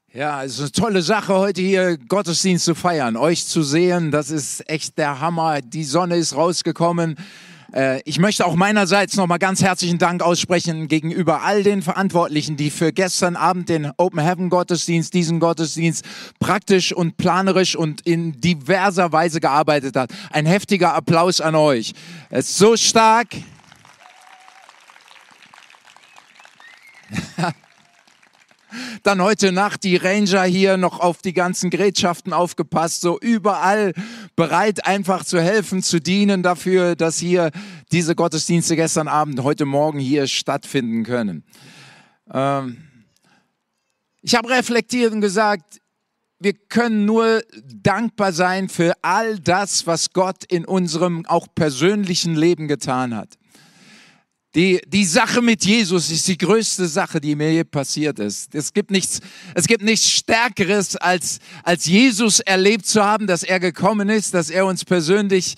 Ja, es ist eine tolle Sache, heute hier Gottesdienst zu feiern, euch zu sehen. Das ist echt der Hammer. Die Sonne ist rausgekommen. Ich möchte auch meinerseits nochmal ganz herzlichen Dank aussprechen gegenüber all den Verantwortlichen, die für gestern Abend den Open Heaven Gottesdienst, diesen Gottesdienst praktisch und planerisch und in diverser Weise gearbeitet hat. Ein heftiger Applaus an euch. Es ist so stark. Dann heute Nacht die Ranger hier noch auf die ganzen Gerätschaften aufgepasst, so überall bereit einfach zu helfen, zu dienen dafür, dass hier diese Gottesdienste gestern Abend, heute Morgen hier stattfinden können. Ich habe reflektiert und gesagt, wir können nur dankbar sein für all das, was Gott in unserem auch persönlichen Leben getan hat. Die Sache mit Jesus ist die größte Sache, die mir je passiert ist. Es gibt nichts Stärkeres, als Jesus erlebt zu haben, dass er gekommen ist, dass er uns persönlich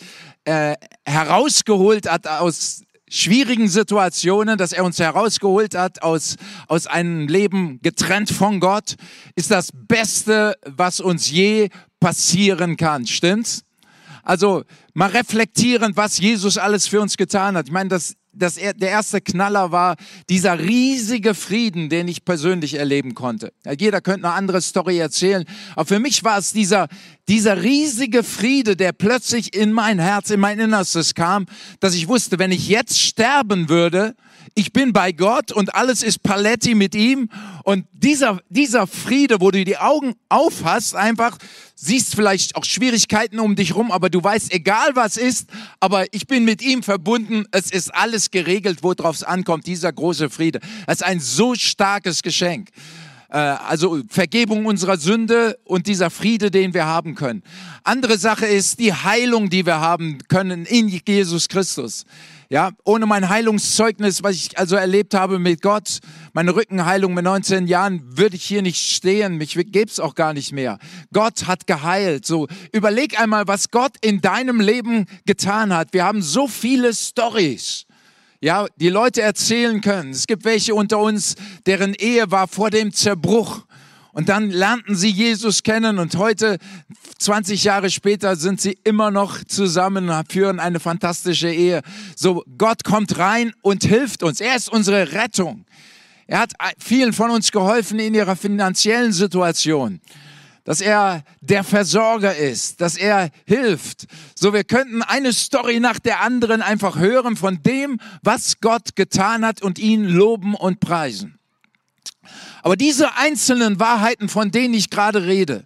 herausgeholt hat aus schwierigen Situationen, dass er uns herausgeholt hat aus einem Leben getrennt von Gott, ist das Beste, was uns je passieren kann. Stimmt's? Also mal reflektieren, was Jesus alles für uns getan hat. Ich meine, der erste Knaller war dieser riesige Frieden, den ich persönlich erleben konnte. Ja, jeder könnte eine andere Story erzählen, aber für mich war es dieser riesige Friede, der plötzlich in mein Herz, in mein Innerstes kam, dass ich wusste, wenn ich jetzt sterben würde, ich bin bei Gott und alles ist Paletti mit ihm. Und dieser Friede, wo du die Augen aufhast, einfach siehst vielleicht auch Schwierigkeiten um dich rum, aber du weißt, egal was ist, aber ich bin mit ihm verbunden. Es ist alles geregelt, worauf es ankommt, dieser große Friede. Das ist ein so starkes Geschenk. Also Vergebung unserer Sünde und dieser Friede, den wir haben können. Andere Sache ist die Heilung, die wir haben können in Jesus Christus. Ja, ohne mein Heilungszeugnis, was ich also erlebt habe mit Gott, meine Rückenheilung mit 19 Jahren, würde ich hier nicht stehen. Mich gäb's auch gar nicht mehr. Gott hat geheilt. So, überleg einmal, was Gott in deinem Leben getan hat. Wir haben so viele Storys. Ja, die Leute erzählen können. Es gibt welche unter uns, deren Ehe war vor dem Zerbruch. Und dann lernten sie Jesus kennen und heute, 20 Jahre später, sind sie immer noch zusammen und führen eine fantastische Ehe. So, Gott kommt rein und hilft uns. Er ist unsere Rettung. Er hat vielen von uns geholfen in ihrer finanziellen Situation. Dass er der Versorger ist, dass er hilft. So, wir könnten eine Story nach der anderen einfach hören von dem, was Gott getan hat und ihn loben und preisen. Aber diese einzelnen Wahrheiten, von denen ich gerade rede,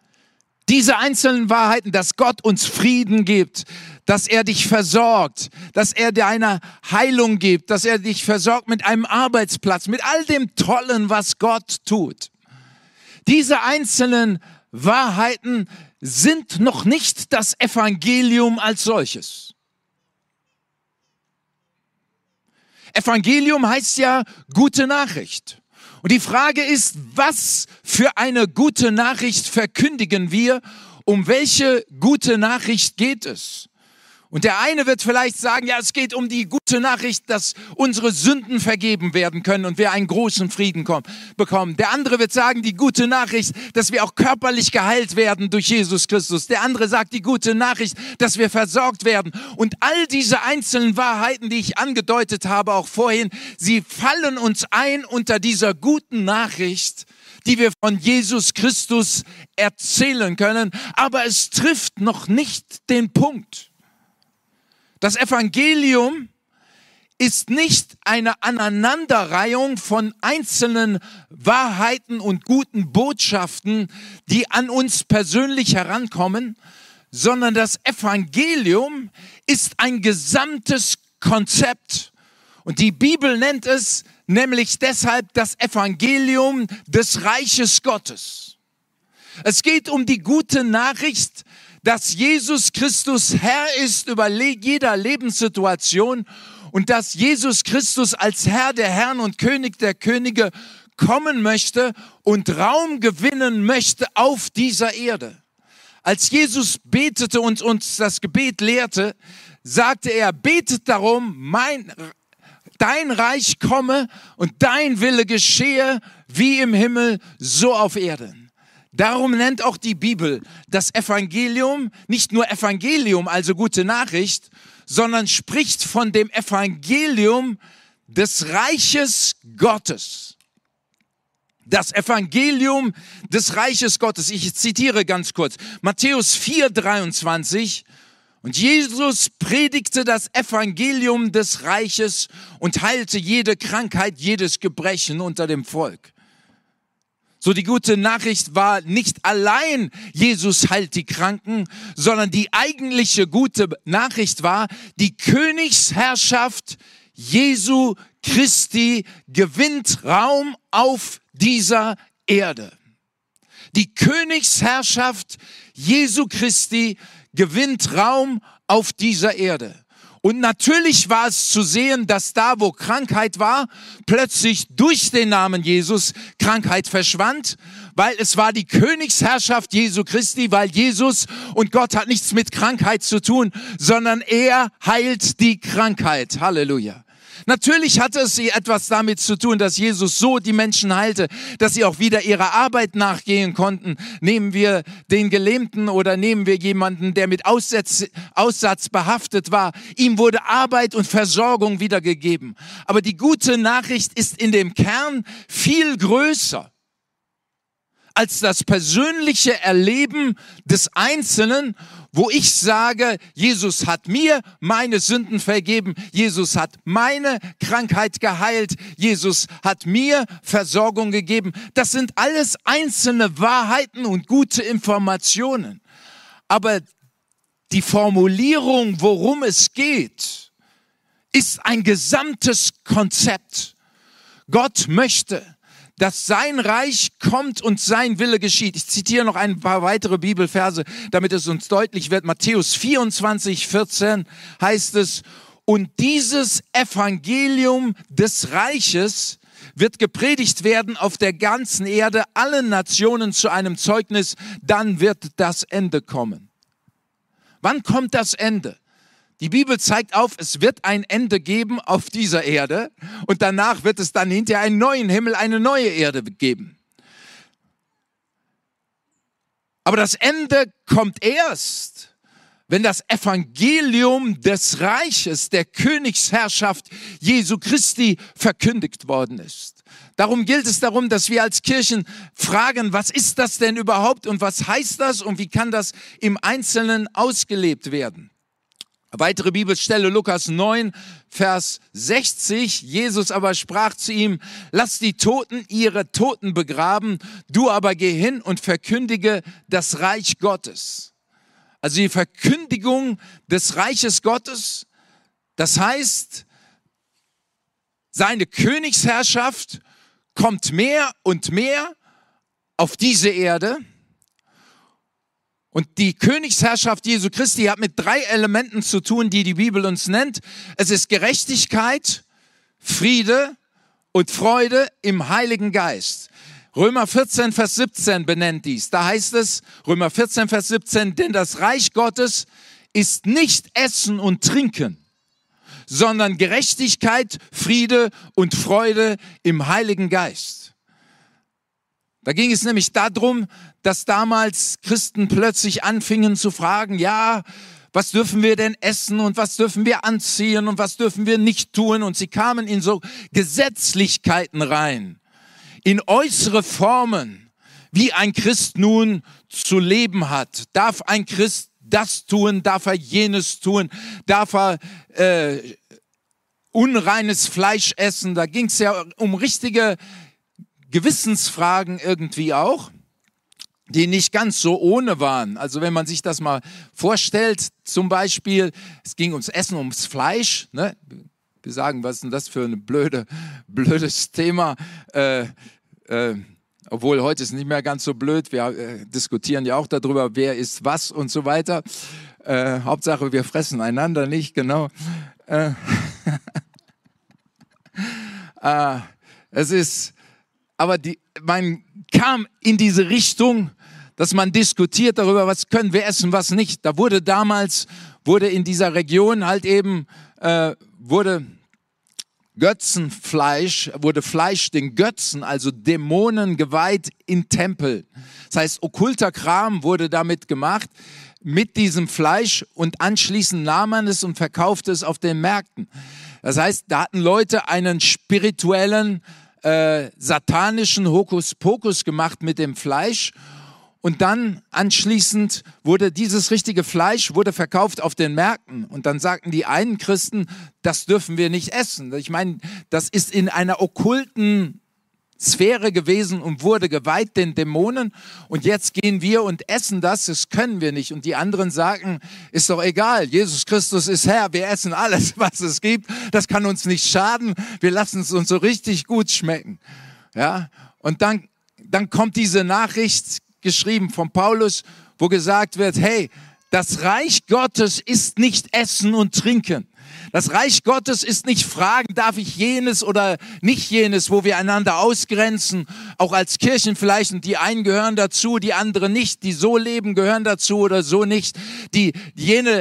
diese einzelnen Wahrheiten, dass Gott uns Frieden gibt, dass er dich versorgt, dass er dir eine Heilung gibt, dass er dich versorgt mit einem Arbeitsplatz, mit all dem Tollen, was Gott tut. Diese einzelnen Wahrheiten sind noch nicht das Evangelium als solches. Evangelium heißt ja gute Nachricht. Und die Frage ist, was für eine gute Nachricht verkündigen wir? Um welche gute Nachricht geht es? Und der eine wird vielleicht sagen, ja, es geht um die gute Nachricht, dass unsere Sünden vergeben werden können und wir einen großen Frieden bekommen. Der andere wird sagen, die gute Nachricht, dass wir auch körperlich geheilt werden durch Jesus Christus. Der andere sagt, die gute Nachricht, dass wir versorgt werden. Und all diese einzelnen Wahrheiten, die ich angedeutet habe, auch vorhin, sie fallen uns ein unter dieser guten Nachricht, die wir von Jesus Christus erzählen können. Aber es trifft noch nicht den Punkt. Das Evangelium ist nicht eine Aneinanderreihung von einzelnen Wahrheiten und guten Botschaften, die an uns persönlich herankommen, sondern das Evangelium ist ein gesamtes Konzept. Und die Bibel nennt es nämlich deshalb das Evangelium des Reiches Gottes. Es geht um die gute Nachricht, dass Jesus Christus Herr ist über jeder Lebenssituation und dass Jesus Christus als Herr der Herren und König der Könige kommen möchte und Raum gewinnen möchte auf dieser Erde. Als Jesus betete und uns das Gebet lehrte, sagte er, betet darum, dein Reich komme und dein Wille geschehe, wie im Himmel, so auf Erden. Darum nennt auch die Bibel das Evangelium nicht nur Evangelium, also gute Nachricht, sondern spricht von dem Evangelium des Reiches Gottes. Das Evangelium des Reiches Gottes. Ich zitiere ganz kurz. Matthäus 4,23. Und Jesus predigte das Evangelium des Reiches und heilte jede Krankheit, jedes Gebrechen unter dem Volk. So, die gute Nachricht war nicht allein, Jesus heilt die Kranken, sondern die eigentliche gute Nachricht war, die Königsherrschaft Jesu Christi gewinnt Raum auf dieser Erde. Die Königsherrschaft Jesu Christi gewinnt Raum auf dieser Erde. Und natürlich war es zu sehen, dass da, wo Krankheit war, plötzlich durch den Namen Jesus Krankheit verschwand, weil es war die Königsherrschaft Jesu Christi, weil Jesus und Gott hat nichts mit Krankheit zu tun, sondern er heilt die Krankheit. Halleluja. Natürlich hatte es etwas damit zu tun, dass Jesus so die Menschen heilte, dass sie auch wieder ihrer Arbeit nachgehen konnten. Nehmen wir den Gelähmten oder nehmen wir jemanden, der mit Aussatz behaftet war. Ihm wurde Arbeit und Versorgung wiedergegeben. Aber die gute Nachricht ist in dem Kern viel größer als das persönliche Erleben des Einzelnen, wo ich sage, Jesus hat mir meine Sünden vergeben, Jesus hat meine Krankheit geheilt, Jesus hat mir Versorgung gegeben. Das sind alles einzelne Wahrheiten und gute Informationen. Aber die Formulierung, worum es geht, ist ein gesamtes Konzept. Gott möchte, dass sein Reich kommt und sein Wille geschieht. Ich zitiere noch ein paar weitere Bibelverse, damit es uns deutlich wird. Matthäus 24,14 heißt es, und dieses Evangelium des Reiches wird gepredigt werden auf der ganzen Erde, allen Nationen zu einem Zeugnis, dann wird das Ende kommen. Wann kommt das Ende? Die Bibel zeigt auf, es wird ein Ende geben auf dieser Erde und danach wird es dann hinterher einen neuen Himmel, eine neue Erde geben. Aber das Ende kommt erst, wenn das Evangelium des Reiches, der Königsherrschaft Jesu Christi verkündigt worden ist. Darum gilt es darum, dass wir als Kirchen fragen, was ist das denn überhaupt und was heißt das und wie kann das im Einzelnen ausgelebt werden? Weitere Bibelstelle, Lukas 9, Vers 60. Jesus aber sprach zu ihm, lass die Toten ihre Toten begraben, du aber geh hin und verkündige das Reich Gottes. Also die Verkündigung des Reiches Gottes, das heißt, seine Königsherrschaft kommt mehr und mehr auf diese Erde. Und die Königsherrschaft Jesu Christi hat mit 3 Elementen zu tun, die die Bibel uns nennt. Es ist Gerechtigkeit, Friede und Freude im Heiligen Geist. Römer 14, Vers 17 benennt dies. Da heißt es, Römer 14, Vers 17, denn das Reich Gottes ist nicht Essen und Trinken, sondern Gerechtigkeit, Friede und Freude im Heiligen Geist. Da ging es nämlich darum, dass damals Christen plötzlich anfingen zu fragen, ja, was dürfen wir denn essen und was dürfen wir anziehen und was dürfen wir nicht tun? Und sie kamen in so Gesetzlichkeiten rein, in äußere Formen, wie ein Christ nun zu leben hat. Darf ein Christ das tun, darf er jenes tun, darf er unreines Fleisch essen? Da ging es ja um richtige Gewissensfragen irgendwie auch, die nicht ganz so ohne waren. Also wenn man sich das mal vorstellt, zum Beispiel, es ging ums Essen, ums Fleisch, ne? Wir sagen, was ist denn das für ein blödes Thema, obwohl heute ist es nicht mehr ganz so blöd, wir diskutieren ja auch darüber, wer isst was und so weiter. Hauptsache, wir fressen einander nicht, genau. Es ist... Aber man kam in diese Richtung, dass man diskutiert darüber, was können wir essen, was nicht. Da wurde in dieser Region halt eben, wurde Götzenfleisch, wurde Fleisch den Götzen, also Dämonen geweiht in Tempel. Das heißt, okkulter Kram wurde damit gemacht, mit diesem Fleisch, und anschließend nahm man es und verkaufte es auf den Märkten. Das heißt, da hatten Leute einen spirituellen, satanischen Hokuspokus gemacht mit dem Fleisch. Und dann anschließend wurde dieses richtige Fleisch wurde verkauft auf den Märkten. Und dann sagten die einen Christen, das dürfen wir nicht essen. Ich meine, das ist in einer okkulten Sphäre gewesen und wurde geweiht den Dämonen. Und jetzt gehen wir und essen das können wir nicht. Und die anderen sagen, ist doch egal, Jesus Christus ist Herr, wir essen alles, was es gibt. Das kann uns nicht schaden, wir lassen es uns so richtig gut schmecken. Ja? Und dann kommt diese Nachricht, geschrieben von Paulus, wo gesagt wird, hey, das Reich Gottes ist nicht Essen und Trinken. Das Reich Gottes ist nicht Fragen, darf ich jenes oder nicht jenes, wo wir einander ausgrenzen, auch als Kirchen vielleicht, und die einen gehören dazu, die anderen nicht, die so leben, gehören dazu oder so nicht, die jene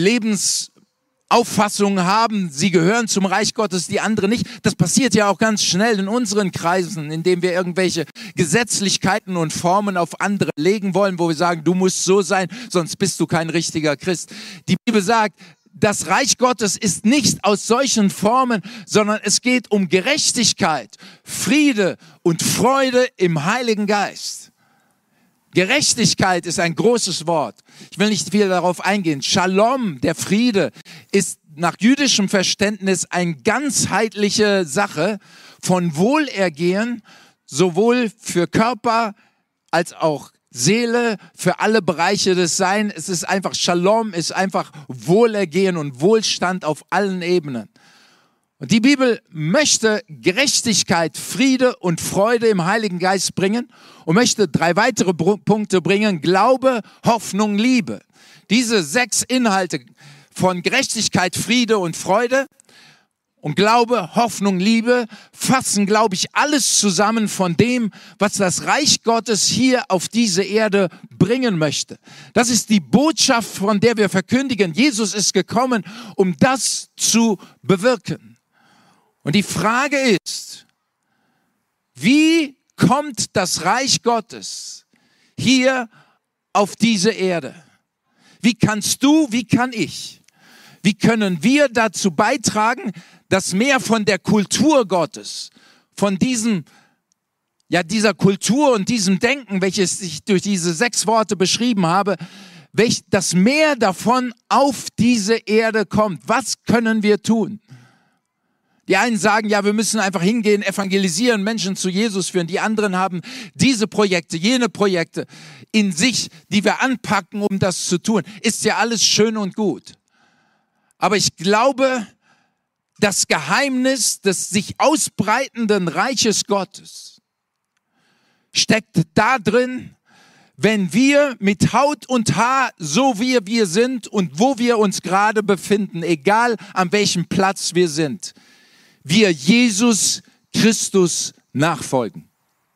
Lebensauffassungen haben, sie gehören zum Reich Gottes, die anderen nicht. Das passiert ja auch ganz schnell in unseren Kreisen, indem wir irgendwelche Gesetzlichkeiten und Formen auf andere legen wollen, wo wir sagen, du musst so sein, sonst bist du kein richtiger Christ. Die Bibel sagt, das Reich Gottes ist nicht aus solchen Formen, sondern es geht um Gerechtigkeit, Friede und Freude im Heiligen Geist. Gerechtigkeit ist ein großes Wort. Ich will nicht viel darauf eingehen. Shalom, der Friede, ist nach jüdischem Verständnis eine ganzheitliche Sache von Wohlergehen, sowohl für Körper als auch Seele, für alle Bereiche des Seins. Es ist einfach, Shalom ist einfach Wohlergehen und Wohlstand auf allen Ebenen. Und die Bibel möchte Gerechtigkeit, Friede und Freude im Heiligen Geist bringen und möchte 3 weitere Punkte bringen: Glaube, Hoffnung, Liebe. Diese 6 Inhalte von Gerechtigkeit, Friede und Freude und Glaube, Hoffnung, Liebe fassen, glaube ich, alles zusammen von dem, was das Reich Gottes hier auf diese Erde bringen möchte. Das ist die Botschaft, von der wir verkündigen. Jesus ist gekommen, um das zu bewirken. Und die Frage ist, wie kommt das Reich Gottes hier auf diese Erde? Wie kannst du, wie kann ich? Wie können wir dazu beitragen, dass mehr von der Kultur Gottes, von dieser Kultur und diesem Denken, welches ich durch diese 6 Worte beschrieben habe, dass mehr davon auf diese Erde kommt? Was können wir tun? Die einen sagen, ja, wir müssen einfach hingehen, evangelisieren, Menschen zu Jesus führen. Die anderen haben diese Projekte, jene Projekte in sich, die wir anpacken, um das zu tun. Ist ja alles schön und gut. Aber ich glaube, das Geheimnis des sich ausbreitenden Reiches Gottes steckt da drin, wenn wir mit Haut und Haar, so wie wir sind und wo wir uns gerade befinden, egal an welchem Platz wir sind, wir Jesus Christus nachfolgen.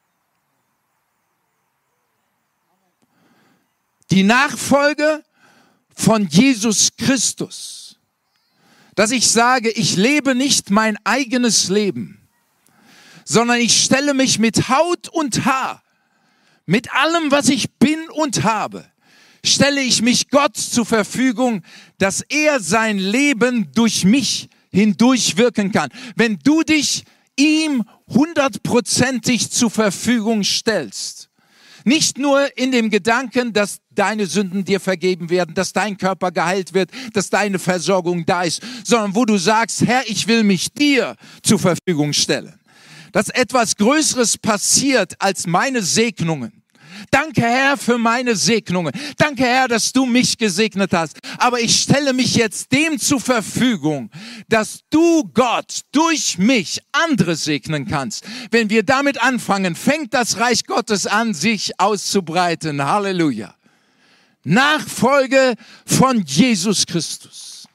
Die Nachfolge von Jesus Christus. Dass ich sage, ich lebe nicht mein eigenes Leben, sondern ich stelle mich mit Haut und Haar, mit allem, was ich bin und habe, stelle ich mich Gott zur Verfügung, dass er sein Leben durch mich hindurch wirken kann. Wenn du dich ihm 100%ig zur Verfügung stellst, nicht nur in dem Gedanken, dass deine Sünden dir vergeben werden, dass dein Körper geheilt wird, dass deine Versorgung da ist, sondern wo du sagst, Herr, ich will mich dir zur Verfügung stellen. Dass etwas Größeres passiert als meine Segnungen. Danke, Herr, für meine Segnungen. Danke, Herr, dass du mich gesegnet hast. Aber ich stelle mich jetzt dem zur Verfügung, dass du, Gott, durch mich andere segnen kannst. Wenn wir damit anfangen, fängt das Reich Gottes an, sich auszubreiten. Halleluja. Nachfolge von Jesus Christus.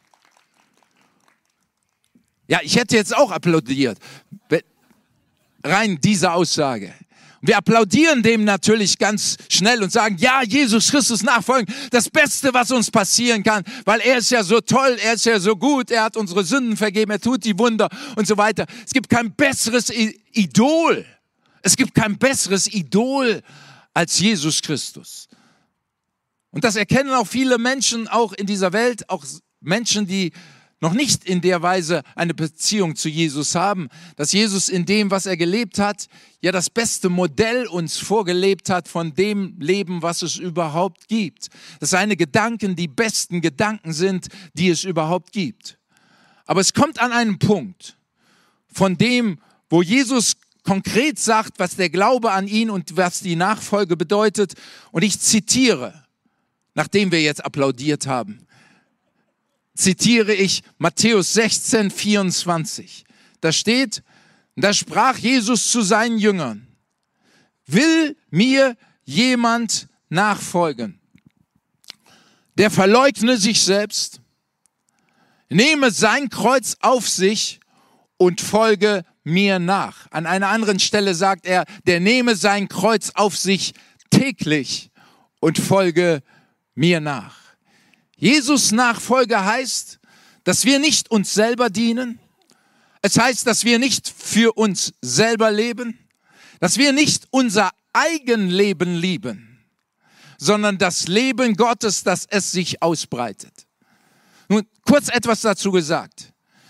Ja, ich hätte jetzt auch applaudiert. Rein diese Aussage. Wir applaudieren dem natürlich ganz schnell und sagen, ja, Jesus Christus nachfolgen, das Beste, was uns passieren kann, weil er ist ja so toll, er ist ja so gut, er hat unsere Sünden vergeben, er tut die Wunder und so weiter. Es gibt kein besseres Idol. Es gibt kein besseres Idol als Jesus Christus. Und das erkennen auch viele Menschen auch in dieser Welt, auch Menschen, die noch nicht in der Weise eine Beziehung zu Jesus haben, dass Jesus in dem, was er gelebt hat, ja das beste Modell uns vorgelebt hat von dem Leben, was es überhaupt gibt. Dass seine Gedanken die besten Gedanken sind, die es überhaupt gibt. Aber es kommt an einen Punkt, von dem, wo Jesus konkret sagt, was der Glaube an ihn und was die Nachfolge bedeutet. Und ich zitiere, nachdem wir jetzt applaudiert haben, zitiere ich Matthäus 16, 24. Da steht, da sprach Jesus zu seinen Jüngern, will mir jemand nachfolgen, der verleugne sich selbst, nehme sein Kreuz auf sich und folge mir nach. An einer anderen Stelle sagt er, der nehme sein Kreuz auf sich täglich und folge mir nach. Jesus Nachfolge heißt, dass wir nicht uns selber dienen. Es heißt, dass wir nicht für uns selber leben, dass wir nicht unser Eigenleben lieben, sondern das Leben Gottes, dass es sich ausbreitet. Nun, kurz etwas dazu gesagt.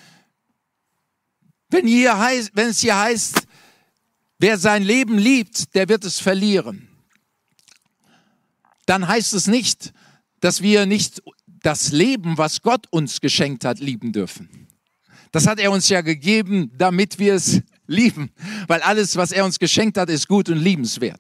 Wenn es hier heißt, wer sein Leben liebt, der wird es verlieren, dann heißt es nicht, dass wir nicht das Leben, was Gott uns geschenkt hat, lieben dürfen. Das hat er uns ja gegeben, damit wir es lieben, weil alles, was er uns geschenkt hat, ist gut und liebenswert.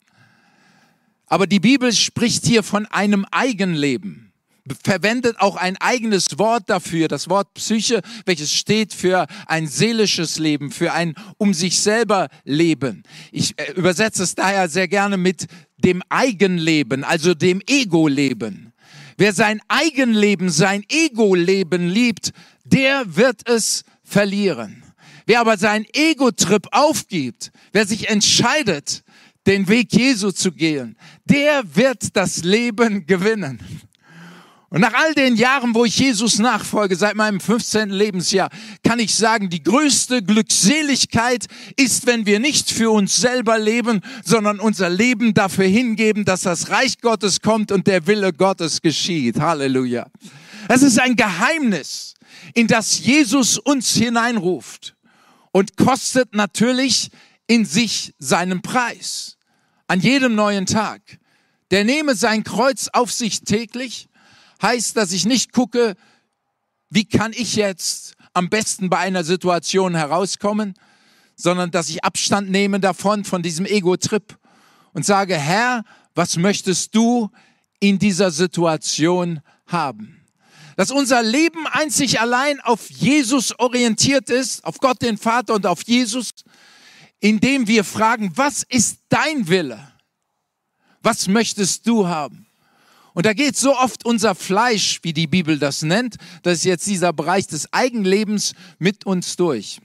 Aber die Bibel spricht hier von einem Eigenleben, verwendet auch ein eigenes Wort dafür, das Wort Psyche, welches steht für ein seelisches Leben, für ein um sich selber Leben. Ich übersetze es daher sehr gerne mit dem Eigenleben, also dem Ego-Leben. Wer sein Eigenleben, sein Ego-Leben liebt, der wird es verlieren. Wer aber seinen Ego-Trip aufgibt, wer sich entscheidet, den Weg Jesu zu gehen, der wird das Leben gewinnen. Und nach all den Jahren, wo ich Jesus nachfolge, seit meinem 15. Lebensjahr, kann ich sagen, die größte Glückseligkeit ist, wenn wir nicht für uns selber leben, sondern unser Leben dafür hingeben, dass das Reich Gottes kommt und der Wille Gottes geschieht. Halleluja. Es ist ein Geheimnis, in das Jesus uns hineinruft und kostet natürlich in sich seinen Preis. An jedem neuen Tag. Der nehme sein Kreuz auf sich täglich, heißt, dass ich nicht gucke, wie kann ich jetzt am besten bei einer Situation herauskommen, sondern dass ich Abstand nehme davon, von diesem Ego-Trip und sage, Herr, was möchtest du in dieser Situation haben? Dass unser Leben einzig allein auf Jesus orientiert ist, auf Gott den Vater und auf Jesus, indem wir fragen, was ist dein Wille? Was möchtest du haben? Und da geht so oft unser Fleisch, wie die Bibel das nennt, das ist jetzt dieser Bereich des Eigenlebens, mit uns durch.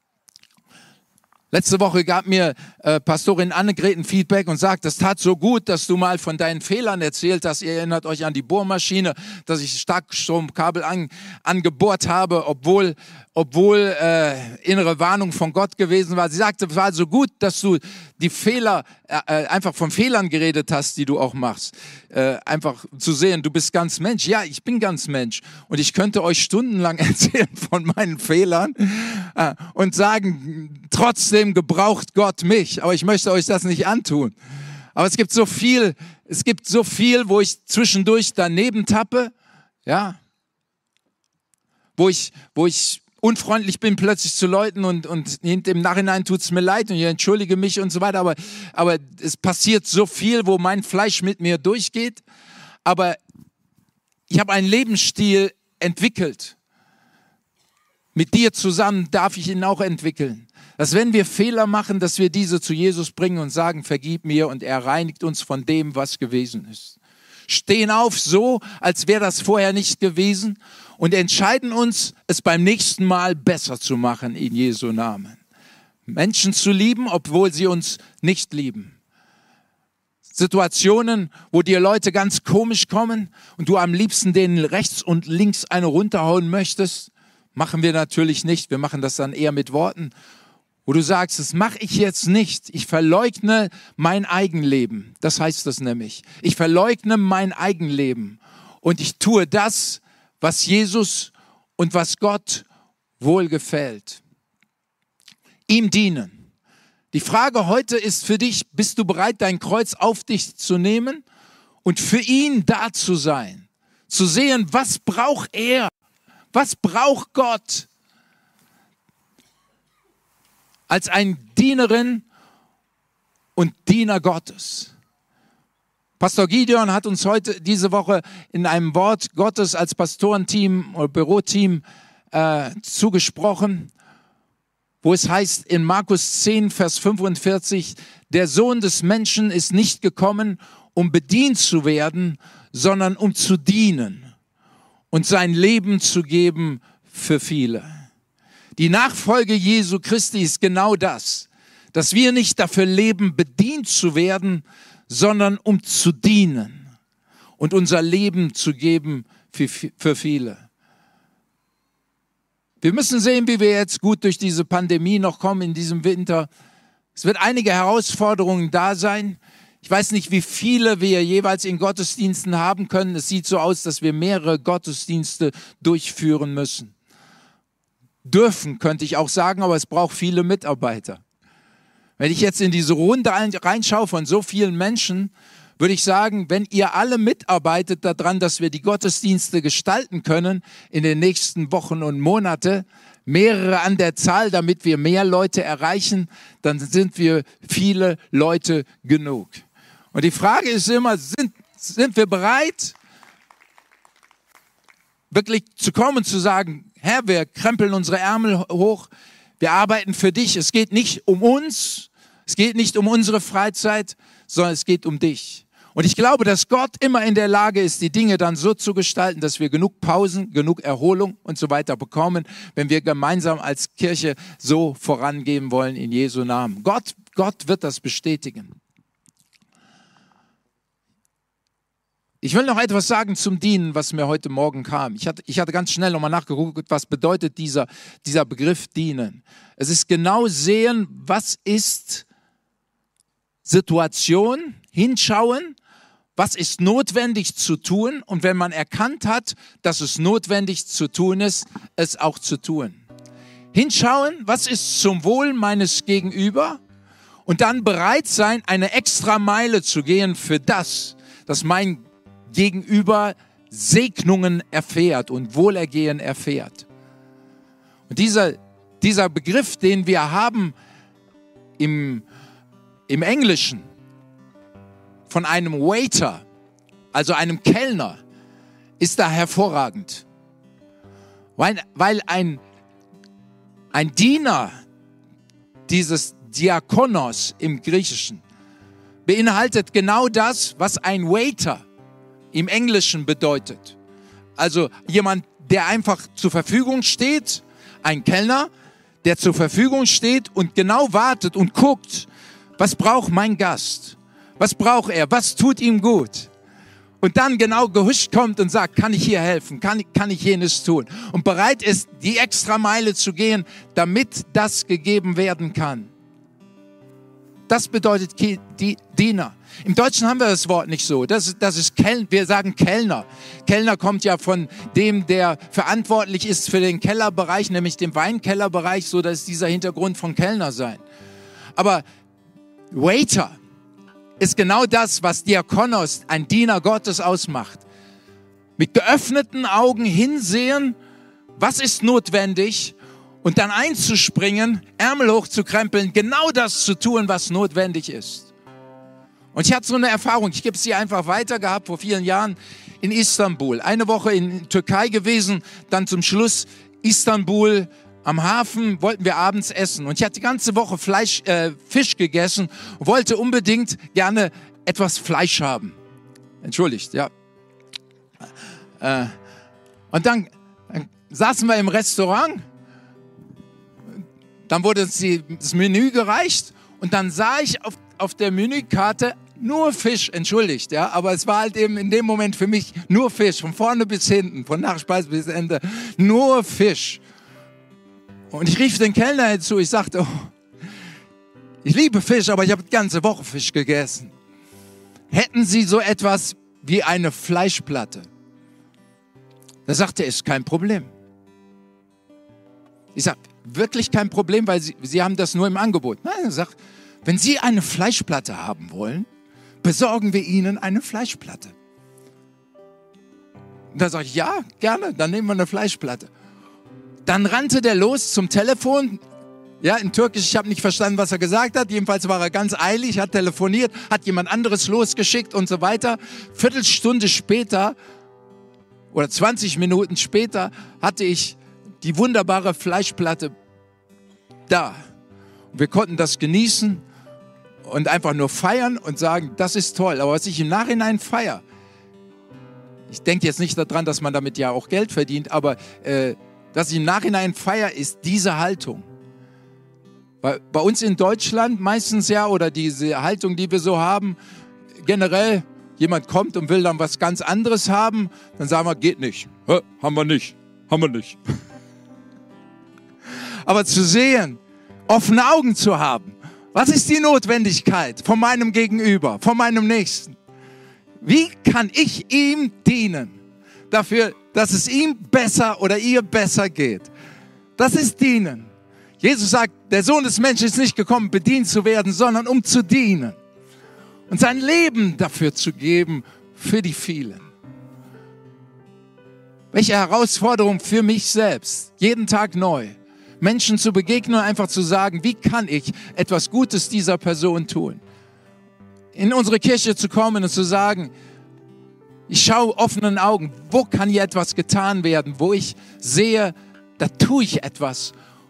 Letzte Woche gab mir Pastorin Annegret ein Feedback und sagt, das tat so gut, dass du mal von deinen Fehlern erzählt hast. Ihr erinnert euch an die Bohrmaschine, dass ich Starkstromkabel angebohrt habe, obwohl innere Warnung von Gott gewesen war. Sie sagte, es war so gut, dass du die Fehler, einfach von Fehlern geredet hast, die du auch machst. Einfach zu sehen, du bist ganz Mensch. Ja, ich bin ganz Mensch. Und ich könnte euch stundenlang erzählen von meinen Fehlern und sagen, trotzdem gebraucht Gott mich. Aber ich möchte euch das nicht antun. Aber es gibt so viel, wo ich zwischendurch daneben tappe, ja, wo ich unfreundlich bin plötzlich zu Leuten und im Nachhinein tut's mir leid und ich entschuldige mich und so weiter, aber es passiert so viel, wo mein Fleisch mit mir durchgeht, aber ich habe einen Lebensstil entwickelt. Mit dir zusammen darf ich ihn auch entwickeln. Dass wenn wir Fehler machen, dass wir diese zu Jesus bringen und sagen, vergib mir und er reinigt uns von dem, was gewesen ist. Stehen auf so, als wäre das vorher nicht gewesen und entscheiden uns, es beim nächsten Mal besser zu machen in Jesu Namen. Menschen zu lieben, obwohl sie uns nicht lieben. Situationen, wo dir Leute ganz komisch kommen und du am liebsten denen rechts und links eine runterhauen möchtest, machen wir natürlich nicht. Wir machen das dann eher mit Worten, wo du sagst, das mache ich jetzt nicht. Ich verleugne mein Eigenleben. Das heißt das nämlich. Ich verleugne mein Eigenleben und ich tue das, was Jesus und was Gott wohlgefällt. Ihm dienen. Die Frage heute ist für dich, bist du bereit, dein Kreuz auf dich zu nehmen und für ihn da zu sein? Zu sehen, was braucht er? Was braucht Gott? Als ein Dienerin und Diener Gottes. Pastor Gideon hat uns heute, diese Woche, in einem Wort Gottes als Pastorenteam oder Büroteam zugesprochen, wo es heißt in Markus 10, Vers 45, der Sohn des Menschen ist nicht gekommen, um bedient zu werden, sondern um zu dienen und sein Leben zu geben für viele. Die Nachfolge Jesu Christi ist genau das, dass wir nicht dafür leben, bedient zu werden, sondern um zu dienen und unser Leben zu geben für viele. Wir müssen sehen, wie wir jetzt gut durch diese Pandemie noch kommen in diesem Winter. Es wird einige Herausforderungen da sein. Ich weiß nicht, wie viele wir jeweils in Gottesdiensten haben können. Es sieht so aus, dass wir mehrere Gottesdienste durchführen müssen. Dürfen, könnte ich auch sagen, aber es braucht viele Mitarbeiter. Wenn ich jetzt in diese Runde reinschaue von so vielen Menschen, würde ich sagen, wenn ihr alle mitarbeitet daran, dass wir die Gottesdienste gestalten können in den nächsten Wochen und Monate, mehrere an der Zahl, damit wir mehr Leute erreichen, dann sind wir viele Leute genug. Und die Frage ist immer, sind wir bereit, wirklich zu kommen und zu sagen, Herr, wir krempeln unsere Ärmel hoch, wir arbeiten für dich. Es geht nicht um uns, es geht nicht um unsere Freizeit, sondern es geht um dich. Und ich glaube, dass Gott immer in der Lage ist, die Dinge dann so zu gestalten, dass wir genug Pausen, genug Erholung und so weiter bekommen, wenn wir gemeinsam als Kirche so vorangehen wollen in Jesu Namen. Gott wird das bestätigen. Ich will noch etwas sagen zum Dienen, was mir heute Morgen kam. Ich hatte ganz schnell nochmal nachgeguckt, was bedeutet dieser Begriff dienen. Es ist genau sehen, was ist Situation, hinschauen, was ist notwendig zu tun und wenn man erkannt hat, dass es notwendig zu tun ist, es auch zu tun. Hinschauen, was ist zum Wohl meines Gegenüber und dann bereit sein, eine extra Meile zu gehen für das, dass mein Gegenüber Segnungen erfährt und Wohlergehen erfährt. Und dieser Begriff, den wir haben im Englischen von einem Waiter, also einem Kellner, ist da hervorragend. Weil ein Diener, dieses Diakonos im Griechischen, beinhaltet genau das, was ein Waiter im Englischen bedeutet. Also jemand, der einfach zur Verfügung steht, ein Kellner, der zur Verfügung steht und genau wartet und guckt, was braucht mein Gast? Was braucht er? Was tut ihm gut? Und dann genau gehuscht kommt und sagt, kann ich hier helfen? Kann ich jenes tun? Und bereit ist, die extra Meile zu gehen, damit das gegeben werden kann. Das bedeutet Diener. Im Deutschen haben wir das Wort nicht so. Das ist wir sagen Kellner. Kellner kommt ja von dem, der verantwortlich ist für den Kellerbereich, nämlich den Weinkellerbereich, so dass dieser Hintergrund von Kellner sein. Aber Waiter ist genau das, was Diakonos, ein Diener Gottes, ausmacht. Mit geöffneten Augen hinsehen, was ist notwendig und dann einzuspringen, Ärmel hochzukrempeln, genau das zu tun, was notwendig ist. Und ich hatte so eine Erfahrung, ich gebe sie einfach weiter gehabt vor vielen Jahren in Istanbul. Eine Woche in Türkei gewesen, dann zum Schluss Istanbul. Am Hafen wollten wir abends essen und ich hatte die ganze Woche Fisch gegessen und wollte unbedingt gerne etwas Fleisch haben. Entschuldigt, ja. Und dann saßen wir im Restaurant. Dann wurde uns das Menü gereicht und dann sah ich auf der Menükarte nur Fisch, entschuldigt, ja, aber es war halt eben in dem Moment für mich nur Fisch, von vorne bis hinten, von Nachspeise bis Ende, nur Fisch. Und ich rief den Kellner hinzu, ich sagte, oh, ich liebe Fisch, aber ich habe die ganze Woche Fisch gegessen. Hätten Sie so etwas wie eine Fleischplatte? Da sagte er, ist kein Problem. Ich sage, wirklich kein Problem, weil Sie haben das nur im Angebot. Nein, er sagt, wenn Sie eine Fleischplatte haben wollen, besorgen wir Ihnen eine Fleischplatte. Und da sage ich, ja, gerne, dann nehmen wir eine Fleischplatte. Dann rannte der los zum Telefon. Ja, in Türkisch, ich habe nicht verstanden, was er gesagt hat. Jedenfalls war er ganz eilig, hat telefoniert, hat jemand anderes losgeschickt und so weiter. Viertelstunde später oder 20 Minuten später hatte ich die wunderbare Fleischplatte da. Wir konnten das genießen und einfach nur feiern und sagen, das ist toll. Aber was ich im Nachhinein feiere, ich denke jetzt nicht daran, dass man damit ja auch Geld verdient, aber was ich im Nachhinein feiere, ist diese Haltung. Bei uns in Deutschland meistens ja, oder diese Haltung, die wir so haben, generell, jemand kommt und will dann was ganz anderes haben, dann sagen wir, geht nicht. Haben wir nicht. Aber zu sehen, offene Augen zu haben, was ist die Notwendigkeit von meinem Gegenüber, von meinem Nächsten? Wie kann ich ihm dienen, dafür, dass es ihm besser oder ihr besser geht? Das ist Dienen. Jesus sagt, der Sohn des Menschen ist nicht gekommen, bedient zu werden, sondern um zu dienen. Und sein Leben dafür zu geben, für die vielen. Welche Herausforderung für mich selbst, jeden Tag neu, Menschen zu begegnen und einfach zu sagen, wie kann ich etwas Gutes dieser Person tun? In unsere Kirche zu kommen und zu sagen, ich schaue offenen Augen, wo kann hier etwas getan werden, wo ich sehe, da tue ich etwas,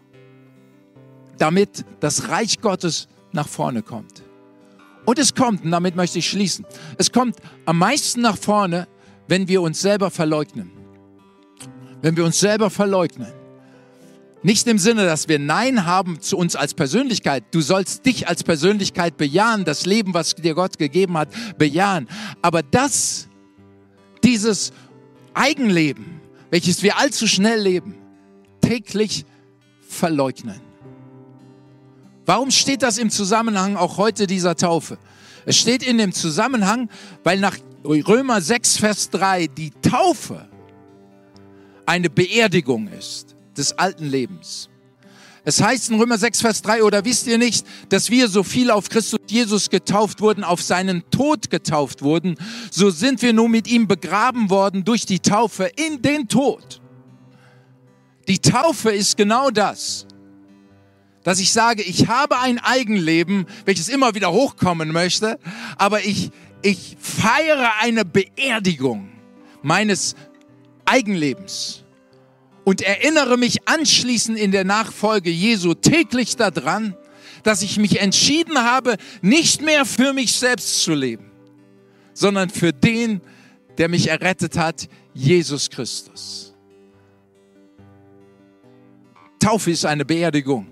damit das Reich Gottes nach vorne kommt. Und es kommt, und damit möchte ich schließen, es kommt am meisten nach vorne, wenn wir uns selber verleugnen. Wenn wir uns selber verleugnen. Nicht im Sinne, dass wir Nein haben zu uns als Persönlichkeit. Du sollst dich als Persönlichkeit bejahen, das Leben, was dir Gott gegeben hat, bejahen. Aber dieses Eigenleben, welches wir allzu schnell leben, täglich verleugnen. Warum steht das im Zusammenhang auch heute dieser Taufe? Es steht in dem Zusammenhang, weil nach Römer 6, Vers 3 die Taufe eine Beerdigung ist des alten Lebens. Es heißt in Römer 6, Vers 3, oder wisst ihr nicht, dass wir, so viele auf Christus Jesus getauft wurden, auf seinen Tod getauft wurden, so sind wir nun mit ihm begraben worden durch die Taufe in den Tod. Die Taufe ist genau das, dass ich sage, ich habe ein Eigenleben, welches immer wieder hochkommen möchte, aber ich feiere eine Beerdigung meines Eigenlebens und erinnere mich anschließend in der Nachfolge Jesu täglich daran, dass ich mich entschieden habe, nicht mehr für mich selbst zu leben, sondern für den, der mich errettet hat, Jesus Christus. Taufe ist eine Beerdigung.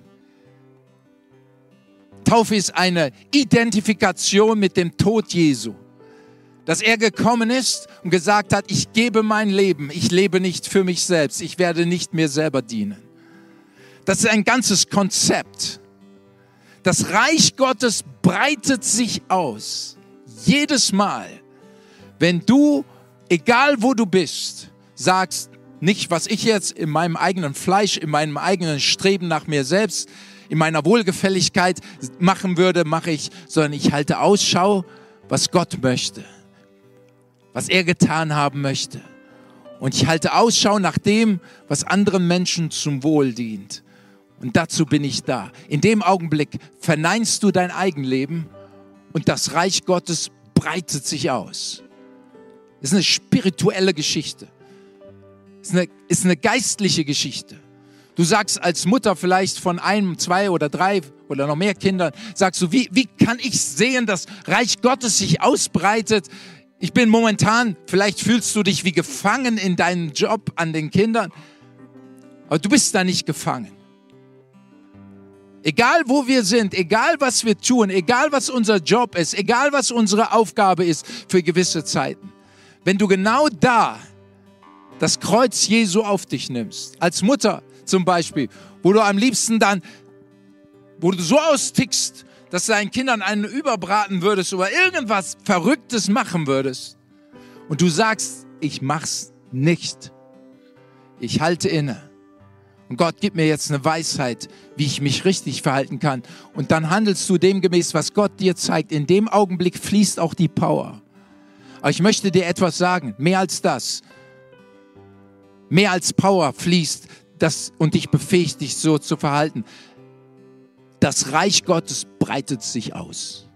Taufe ist eine Identifikation mit dem Tod Jesu. Dass er gekommen ist und gesagt hat, ich gebe mein Leben, ich lebe nicht für mich selbst, ich werde nicht mir selber dienen. Das ist ein ganzes Konzept. Das Reich Gottes breitet sich aus. Jedes Mal, wenn du, egal wo du bist, sagst, nicht was ich jetzt in meinem eigenen Fleisch, in meinem eigenen Streben nach mir selbst, in meiner Wohlgefälligkeit machen würde, mache ich, sondern ich halte Ausschau, was Gott möchte, was er getan haben möchte. Und ich halte Ausschau nach dem, was anderen Menschen zum Wohl dient. Und dazu bin ich da. In dem Augenblick verneinst du dein Eigenleben und das Reich Gottes breitet sich aus. Das ist eine spirituelle Geschichte. Das ist eine geistliche Geschichte. Du sagst als Mutter vielleicht von 1, 2 oder 3 oder noch mehr Kindern, sagst du, wie kann ich sehen, dass Reich Gottes sich ausbreitet? Ich bin momentan, vielleicht fühlst du dich wie gefangen in deinem Job an den Kindern, aber du bist da nicht gefangen. Egal wo wir sind, egal was wir tun, egal was unser Job ist, egal was unsere Aufgabe ist für gewisse Zeiten. Wenn du genau da das Kreuz Jesu auf dich nimmst, als Mutter zum Beispiel, wo du am liebsten dann, wo du so austickst, dass du deinen Kindern einen überbraten würdest oder irgendwas Verrücktes machen würdest und du sagst, ich mach's nicht. Ich halte inne. Und Gott gibt mir jetzt eine Weisheit, wie ich mich richtig verhalten kann. Und dann handelst du demgemäß, was Gott dir zeigt. In dem Augenblick fließt auch die Power. Aber ich möchte dir etwas sagen, mehr als das. Mehr als Power fließt das und dich befähigt, dich so zu verhalten. Das Reich Gottes breitet sich aus.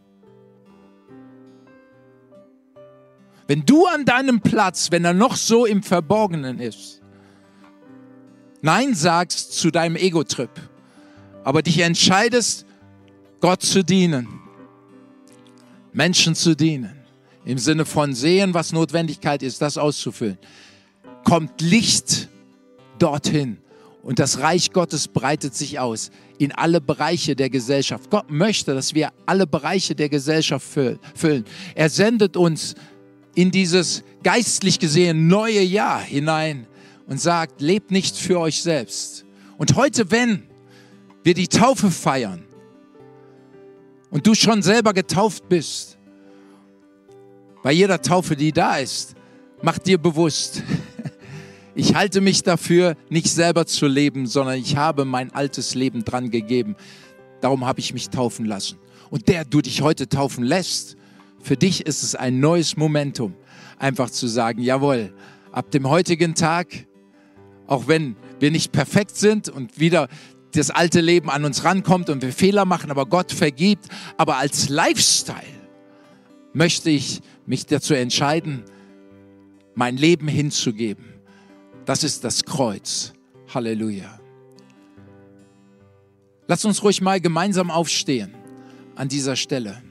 Wenn du an deinem Platz, wenn er noch so im Verborgenen ist, Nein sagst zu deinem Ego-Trip, aber dich entscheidest, Gott zu dienen, Menschen zu dienen, im Sinne von sehen, was Notwendigkeit ist, das auszufüllen, kommt Licht dorthin und das Reich Gottes breitet sich aus in alle Bereiche der Gesellschaft. Gott möchte, dass wir alle Bereiche der Gesellschaft füllen. Er sendet uns in dieses geistlich gesehen neue Jahr hinein und sagt, lebt nicht für euch selbst. Und heute, wenn wir die Taufe feiern und du schon selber getauft bist, bei jeder Taufe, die da ist, mach dir bewusst, ich halte mich dafür, nicht selber zu leben, sondern ich habe mein altes Leben dran gegeben. Darum habe ich mich taufen lassen. Und der du dich heute taufen lässt, für dich ist es ein neues Momentum, einfach zu sagen, jawohl, ab dem heutigen Tag, auch wenn wir nicht perfekt sind und wieder das alte Leben an uns rankommt und wir Fehler machen, aber Gott vergibt, aber als Lifestyle möchte ich mich dazu entscheiden, mein Leben hinzugeben. Das ist das Kreuz. Halleluja. Lass uns ruhig mal gemeinsam aufstehen an dieser Stelle.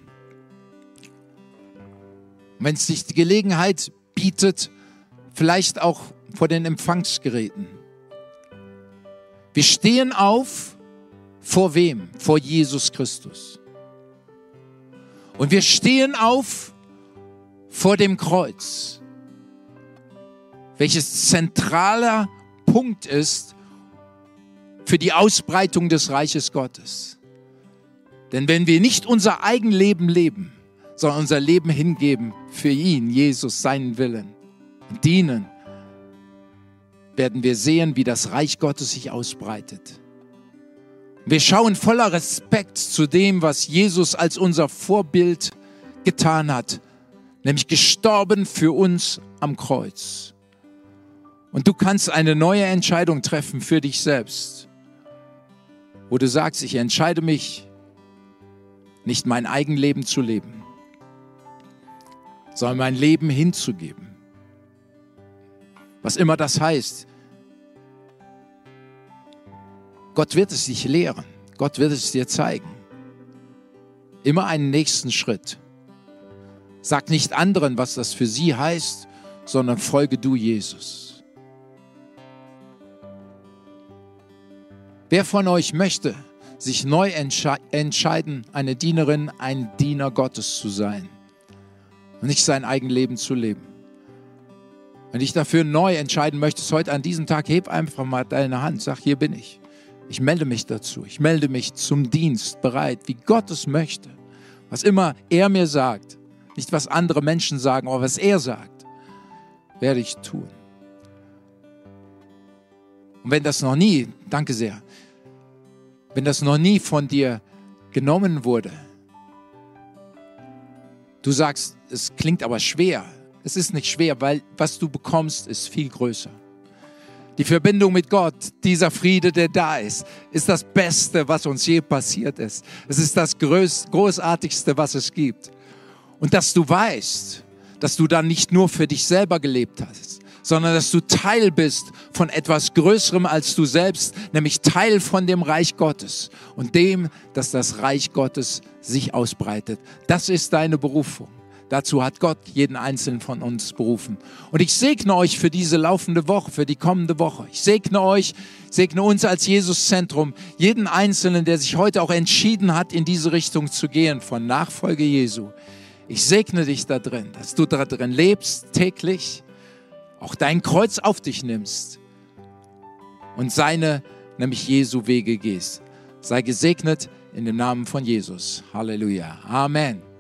Wenn es sich die Gelegenheit bietet, vielleicht auch vor den Empfangsgeräten. Wir stehen auf, vor wem? Vor Jesus Christus. Und wir stehen auf vor dem Kreuz, welches zentraler Punkt ist für die Ausbreitung des Reiches Gottes. Denn wenn wir nicht unser Eigenleben leben, sondern unser Leben hingeben für ihn, Jesus, seinen Willen, und dienen, werden wir sehen, wie das Reich Gottes sich ausbreitet. Wir schauen voller Respekt zu dem, was Jesus als unser Vorbild getan hat, nämlich gestorben für uns am Kreuz. Und du kannst eine neue Entscheidung treffen für dich selbst, wo du sagst, ich entscheide mich, nicht mein Eigenleben zu leben, sondern mein Leben hinzugeben. Was immer das heißt. Gott wird es dich lehren. Gott wird es dir zeigen. Immer einen nächsten Schritt. Sag nicht anderen, was das für sie heißt, sondern folge du Jesus. Wer von euch möchte sich neu entscheiden, eine Dienerin, ein Diener Gottes zu sein und nicht sein Eigenleben zu leben? Wenn du dich dafür neu entscheiden möchtest, heute an diesem Tag, heb einfach mal deine Hand, sag, hier bin ich. Ich melde mich dazu. Ich melde mich zum Dienst bereit, wie Gott es möchte. Was immer er mir sagt, nicht was andere Menschen sagen, aber was er sagt, werde ich tun. Und wenn das noch nie, danke sehr, wenn das noch nie von dir genommen wurde, du sagst, es klingt aber schwer. Es ist nicht schwer, weil was du bekommst, ist viel größer. Die Verbindung mit Gott, dieser Friede, der da ist das Beste, was uns je passiert ist. Es ist das Großartigste, was es gibt. Und dass du weißt, dass du dann nicht nur für dich selber gelebt hast, sondern dass du Teil bist von etwas Größerem als du selbst, nämlich Teil von dem Reich Gottes und dem, dass das Reich Gottes sich ausbreitet. Das ist deine Berufung. Dazu hat Gott jeden Einzelnen von uns berufen. Und ich segne euch für diese laufende Woche, für die kommende Woche. Ich segne euch, segne uns als Jesuszentrum, jeden Einzelnen, der sich heute auch entschieden hat, in diese Richtung zu gehen, von Nachfolge Jesu. Ich segne dich da drin, dass du da drin lebst, täglich, auch dein Kreuz auf dich nimmst und seine, nämlich Jesu Wege gehst. Sei gesegnet in dem Namen von Jesus. Halleluja. Amen.